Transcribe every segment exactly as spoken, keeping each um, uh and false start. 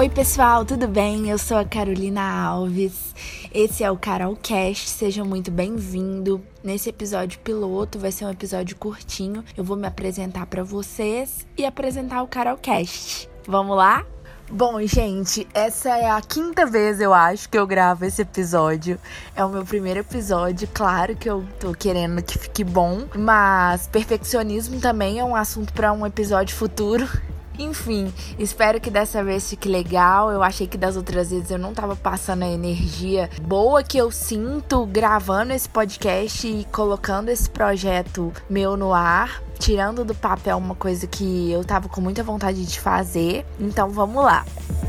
Oi pessoal, tudo bem? Eu sou a Carolina Alves, esse é o Carolcast, seja muito bem-vindo. Nesse episódio piloto, vai ser um episódio curtinho, eu vou me apresentar para vocês e apresentar o Carolcast. Vamos lá? Bom, gente, essa é a quinta vez, eu acho, que eu gravo esse episódio. É o meu primeiro episódio, claro que eu tô querendo que fique bom, mas perfeccionismo também é um assunto para um episódio futuro. Enfim, espero que dessa vez fique legal. Eu achei que das outras vezes eu não tava passando a energia boa que eu sinto gravando esse podcast e colocando esse projeto meu no ar, tirando do papel uma coisa que eu tava com muita vontade de fazer. Então vamos lá.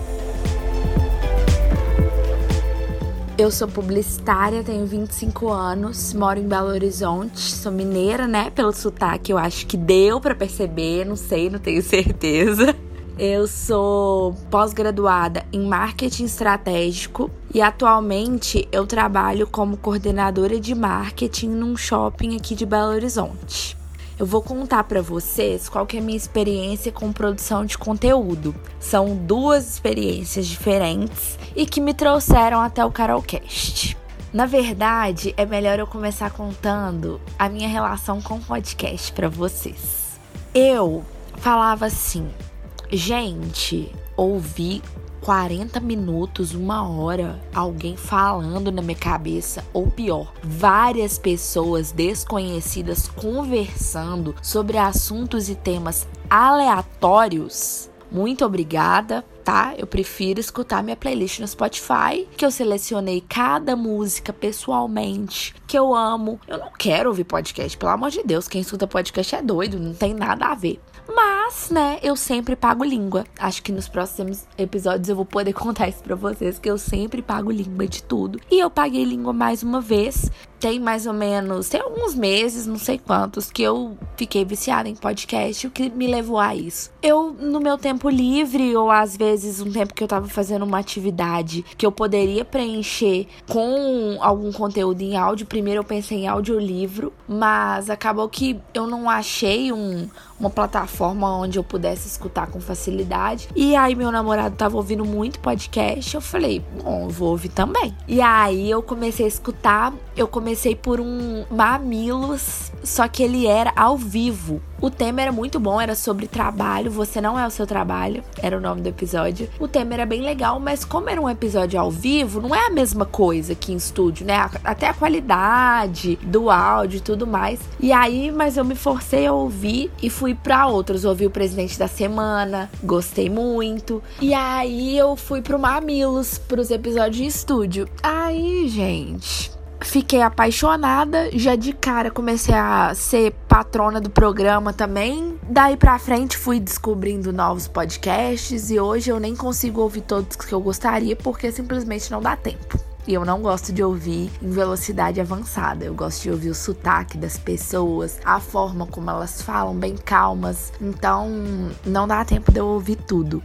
Eu sou publicitária, tenho vinte e cinco anos, moro em Belo Horizonte, sou mineira, né? Pelo sotaque eu acho que deu pra perceber, não sei, não tenho certeza. Eu sou pós-graduada em marketing estratégico e atualmente eu trabalho como coordenadora de marketing num shopping aqui de Belo Horizonte. Eu vou contar para vocês qual que é a minha experiência com produção de conteúdo. São duas experiências diferentes e que me trouxeram até o Carolcast. Na verdade, é melhor eu começar contando a minha relação com o podcast para vocês. Eu falava assim, gente, ouvi quarenta minutos, uma hora, alguém falando na minha cabeça, ou pior, várias pessoas desconhecidas conversando sobre assuntos e temas aleatórios. Muito obrigada, tá? Eu prefiro escutar minha playlist no Spotify, que eu selecionei cada música pessoalmente, que eu amo. Eu não quero ouvir podcast, pelo amor de Deus, quem escuta podcast é doido, não tem nada a ver. Mas, né, eu sempre pago língua. Acho que nos próximos episódios eu vou poder contar isso pra vocês, que eu sempre pago língua de tudo. E eu paguei língua mais uma vez. Tem mais ou menos, tem alguns meses, não sei quantos, que eu fiquei viciada em podcast, o que me levou a isso. Eu, no meu tempo livre, ou às vezes um tempo que eu tava fazendo uma atividade que eu poderia preencher com algum conteúdo em áudio, primeiro eu pensei em audiolivro, mas acabou que eu não achei um... uma plataforma onde eu pudesse escutar com facilidade. E aí meu namorado tava ouvindo muito podcast, eu falei, bom, eu vou ouvir também. E aí eu comecei a escutar, eu comecei por um Mamilos, só que ele era ao vivo. O tema era muito bom, era sobre trabalho, você não é o seu trabalho, era o nome do episódio. O tema era bem legal, mas como era um episódio ao vivo, não é a mesma coisa que em estúdio, né? Até a qualidade do áudio e tudo mais. E aí, mas eu me forcei a ouvir e fui pra outros. Ouvi o Presidente da Semana, gostei muito. E aí eu fui pro Mamilos, pros episódios em estúdio. Aí, gente... Fiquei apaixonada, já de cara comecei a ser patrona do programa também. Daí pra frente fui descobrindo novos podcasts e hoje eu nem consigo ouvir todos que eu gostaria porque simplesmente não dá tempo. E eu não gosto de ouvir em velocidade avançada. Eu gosto de ouvir o sotaque das pessoas, a forma como elas falam, bem calmas. Então, não dá tempo de eu ouvir tudo.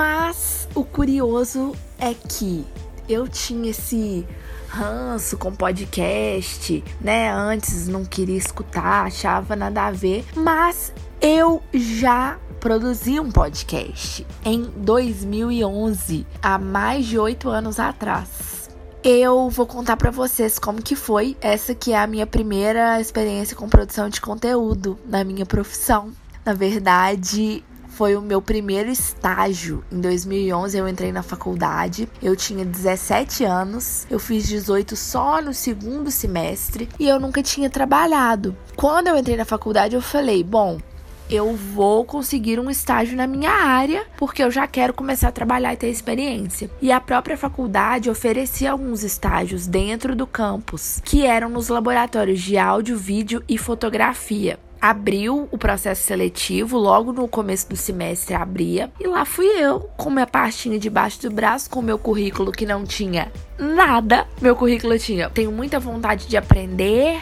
Mas o curioso é que eu tinha esse ranço com podcast, né? Antes não queria escutar, achava nada a ver. Mas eu já produzi um podcast em dois mil e onze, há mais de oito anos atrás. Eu vou contar pra vocês como que foi. Essa que é a minha primeira experiência com produção de conteúdo na minha profissão. Na verdade, foi o meu primeiro estágio. Em dois mil e onze eu entrei na faculdade, eu tinha dezessete anos, eu fiz dezoito só no segundo semestre e eu nunca tinha trabalhado. Quando eu entrei na faculdade eu falei, bom, eu vou conseguir um estágio na minha área, porque eu já quero começar a trabalhar e ter experiência. E a própria faculdade oferecia alguns estágios dentro do campus, que eram nos laboratórios de áudio, vídeo e fotografia. Abriu o processo seletivo, logo no começo do semestre abria, e lá fui eu, com minha pastinha debaixo do braço, com meu currículo que não tinha nada. Meu currículo tinha, tenho muita vontade de aprender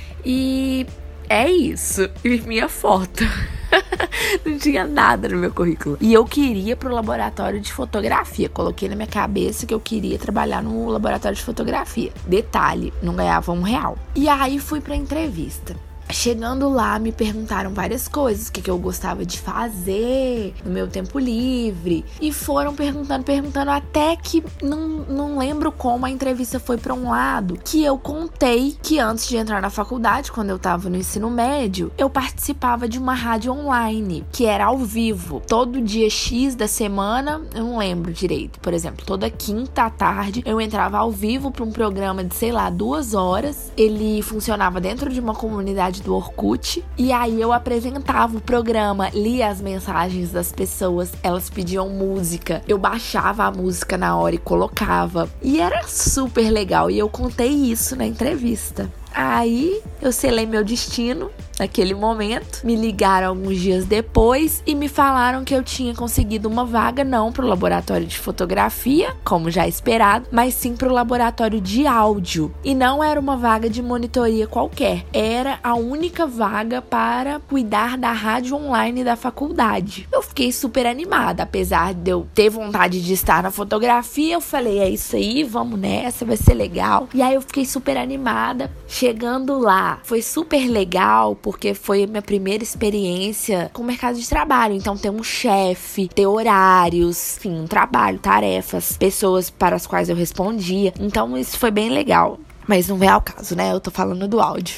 e é isso, e minha foto. Não tinha nada no meu currículo. E eu queria pro laboratório de fotografia. Coloquei na minha cabeça que eu queria trabalhar no laboratório de fotografia. Detalhe, não ganhava um real. E aí fui pra entrevista. Chegando lá, me perguntaram várias coisas, o que, que eu gostava de fazer no meu tempo livre. E foram perguntando, perguntando, até que não, não lembro como a entrevista foi pra um lado, que eu contei que antes de entrar na faculdade, quando eu tava no ensino médio, eu participava de uma rádio online, que era ao vivo. Todo dia X da semana, eu não lembro direito. Por exemplo, toda quinta à tarde, eu entrava ao vivo pra um programa de, sei lá, duas horas. Ele funcionava dentro de uma comunidade do Orkut, e aí eu apresentava o programa, lia as mensagens das pessoas, elas pediam música, eu baixava a música na hora e colocava, e era super legal, e eu contei isso na entrevista. Aí eu selei meu destino naquele momento. Me ligaram alguns dias depois e me falaram que eu tinha conseguido uma vaga, não pro laboratório de fotografia, como já esperado, mas sim pro laboratório de áudio. E não era uma vaga de monitoria qualquer, era a única vaga para cuidar da rádio online da faculdade. Eu fiquei super animada, apesar de eu ter vontade de estar na fotografia, eu falei, é isso aí, vamos nessa, vai ser legal. E aí eu fiquei super animada. Chegando lá, foi super legal, porque foi a minha primeira experiência com o mercado de trabalho. Então, ter um chefe, ter horários, enfim, um trabalho, tarefas, pessoas para as quais eu respondia. Então, isso foi bem legal. Mas não vem ao caso, né? Eu tô falando do áudio.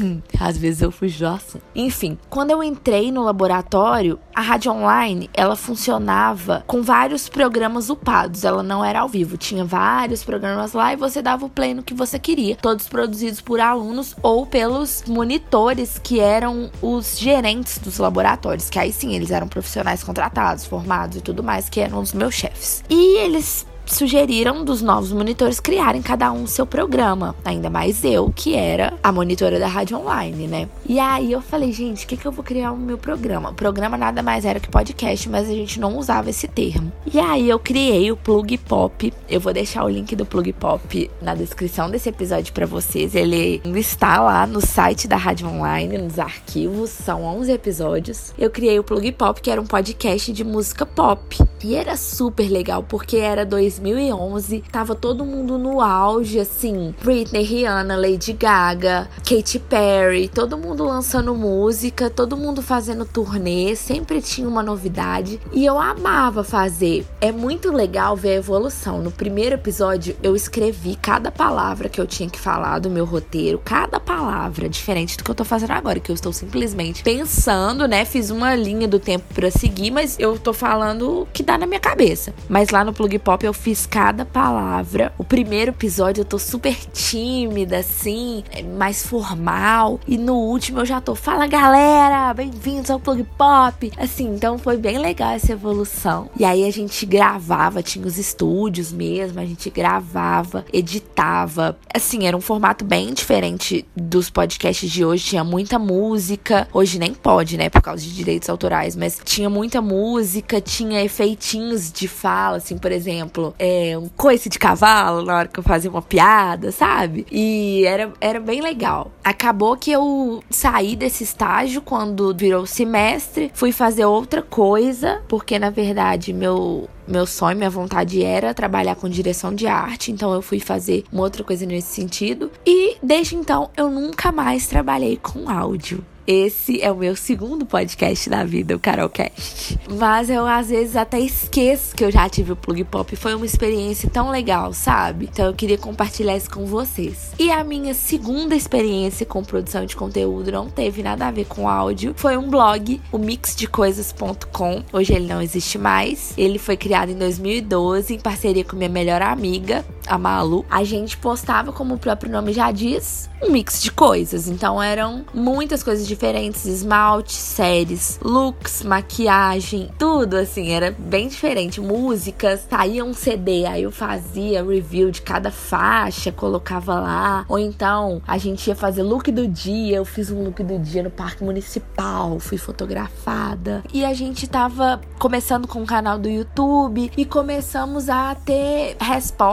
Às vezes eu fujo do assunto. Enfim, quando eu entrei no laboratório, a rádio online, ela funcionava com vários programas upados. Ela não era ao vivo. Tinha vários programas lá e você dava o play no que você queria. Todos produzidos por alunos ou pelos monitores, que eram os gerentes dos laboratórios. Que aí sim, eles eram profissionais contratados, formados e tudo mais, que eram os meus chefes. E eles sugeriram dos novos monitores criarem cada um seu programa, ainda mais eu, que era a monitora da rádio online, né? E aí eu falei, gente, o que que eu vou criar o meu programa? O programa nada mais era que podcast, mas a gente não usava esse termo. E aí eu criei o Plug Pop. Eu vou deixar o link do Plug Pop na descrição desse episódio pra vocês. Ele está lá no site da rádio online, nos arquivos, são onze episódios. Eu criei o Plug Pop, que era um podcast de música pop. E era super legal, porque era dois mil e onze, tava todo mundo no auge, assim, Britney, Rihanna, Lady Gaga, Katy Perry, todo mundo lançando música, todo mundo fazendo turnê, sempre tinha uma novidade, e eu amava fazer. É muito legal ver a evolução. No primeiro episódio, eu escrevi cada palavra que eu tinha que falar do meu roteiro, cada palavra, diferente do que eu tô fazendo agora, que eu estou simplesmente pensando, né, fiz uma linha do tempo pra seguir, mas eu tô falando o que dá na minha cabeça. Mas lá no Plug Pop eu fiz cada palavra. O primeiro episódio eu tô super tímida, assim, mais formal. E no último eu já tô, fala galera, bem-vindos ao Plug Pop. Assim, então foi bem legal essa evolução. E aí a gente gravava, tinha os estúdios mesmo, a gente gravava, editava. Assim, era um formato bem diferente dos podcasts de hoje. Tinha muita música. Hoje nem pode, né, por causa de direitos autorais, mas tinha muita música, tinha efeitinhos de fala, assim, por exemplo, é, um coice de cavalo na hora que eu fazia uma piada, sabe? E era, era bem legal. Acabou que eu saí desse estágio quando virou o semestre, fui fazer outra coisa, porque na verdade meu... Meu sonho, minha vontade era trabalhar com direção de arte, então eu fui fazer uma outra coisa nesse sentido. E desde então eu nunca mais trabalhei com áudio. Esse é o meu segundo podcast da vida, o Carolcast. Mas eu, às vezes, até esqueço que eu já tive o Plug Pop. Foi uma experiência tão legal, sabe? Então eu queria compartilhar isso com vocês. E a minha segunda experiência com produção de conteúdo não teve nada a ver com áudio. Foi um blog, o mix de coisas ponto com. Hoje ele não existe mais. Ele foi criado em dois mil e doze, em parceria com minha melhor amiga, a Malu. A gente postava, como o próprio nome já diz, um mix de coisas. Então eram muitas coisas diferentes, esmalte, séries, looks, maquiagem, tudo assim, era bem diferente. Músicas, saía um C D, aí eu fazia review de cada faixa, colocava lá. Ou então a gente ia fazer look do dia, eu fiz um look do dia no Parque Municipal, fui fotografada. E a gente tava começando com o canal do YouTube e começamos a ter respostas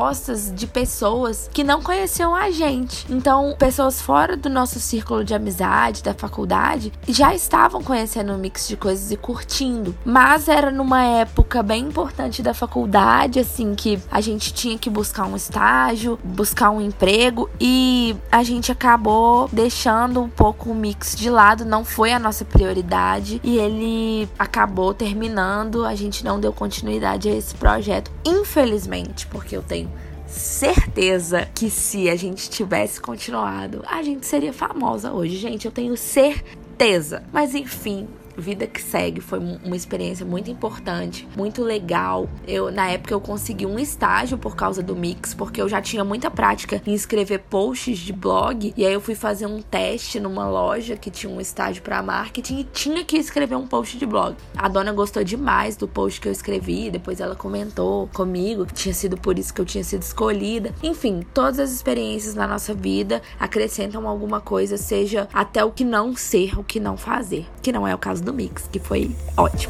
vezes, de pessoas que não conheciam a gente. Então, pessoas fora do nosso círculo de amizade, da faculdade, já estavam conhecendo um mix de coisas e curtindo. Mas era numa época bem importante da faculdade, assim, que a gente tinha que buscar um estágio, buscar um emprego, e a gente acabou deixando um pouco o mix de lado, não foi a nossa prioridade, e ele acabou terminando, a gente não deu continuidade a esse projeto, infelizmente, porque eu tenho certeza que se a gente tivesse continuado, a gente seria famosa hoje, gente, eu tenho certeza. Mas enfim, vida que segue, foi uma experiência muito importante, muito legal. Eu, na época, eu consegui um estágio por causa do Mix, porque eu já tinha muita prática em escrever posts de blog, e aí eu fui fazer um teste numa loja que tinha um estágio para marketing e tinha que escrever um post de blog. A dona gostou demais do post que eu escrevi, depois ela comentou comigo que tinha sido por isso que eu tinha sido escolhida. Enfim, todas as experiências na nossa vida acrescentam alguma coisa, seja até o que não ser, o que não fazer, que não é o caso do Mix, que foi ótimo.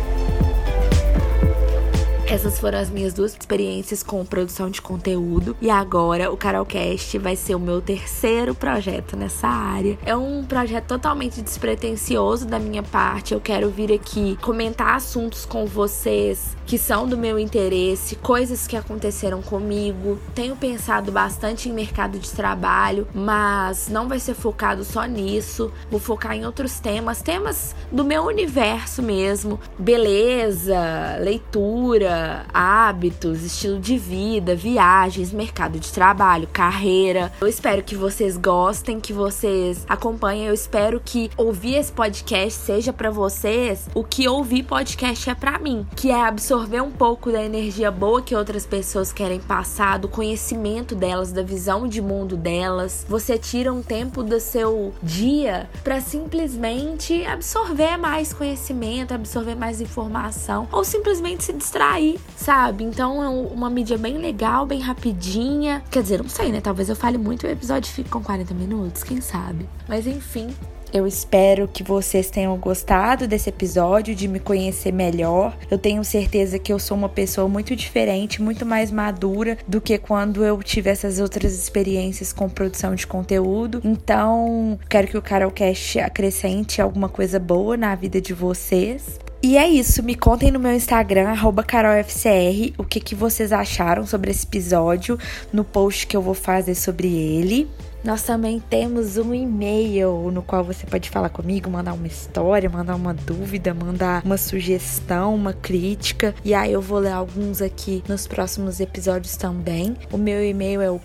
Essas foram as minhas duas experiências com produção de conteúdo. E agora o Carolcast vai ser o meu terceiro projeto nessa área. É um projeto totalmente despretensioso da minha parte. Eu quero vir aqui comentar assuntos com vocês que são do meu interesse, coisas que aconteceram comigo. Tenho pensado bastante em mercado de trabalho, mas não vai ser focado só nisso. Vou focar em outros temas, temas do meu universo mesmo. Beleza, leitura, hábitos, estilo de vida, viagens, mercado de trabalho, carreira. Eu espero que vocês gostem, que vocês acompanhem. Eu espero que ouvir esse podcast seja pra vocês o que ouvir podcast é pra mim, que é absorver um pouco da energia boa que outras pessoas querem passar, do conhecimento delas, da visão de mundo delas. Você tira um tempo do seu dia pra simplesmente absorver mais conhecimento, absorver mais informação, ou simplesmente se distrair, sabe? Então é uma mídia bem legal, bem rapidinha. Quer dizer, não sei, né? Talvez eu fale muito e o episódio fique com quarenta minutos, quem sabe? Mas enfim, eu espero que vocês tenham gostado desse episódio, de me conhecer melhor. Eu tenho certeza que eu sou uma pessoa muito diferente, muito mais madura do que quando eu tive essas outras experiências com produção de conteúdo. Então, quero que o Carolcast acrescente alguma coisa boa na vida de vocês. E é isso, me contem no meu Instagram, arroba carolfcr, o que, que vocês acharam sobre esse episódio, no post que eu vou fazer sobre ele. Nós também temos um e-mail no qual você pode falar comigo, mandar uma história, mandar uma dúvida, mandar uma sugestão, uma crítica. E aí eu vou ler alguns aqui nos próximos episódios também. O meu e-mail é o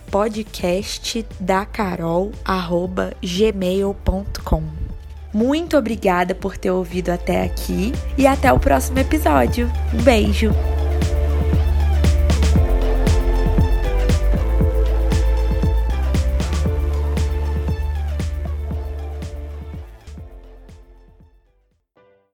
podcastdacarol arroba gmail ponto com. Muito obrigada por ter ouvido até aqui e até o próximo episódio. Um beijo!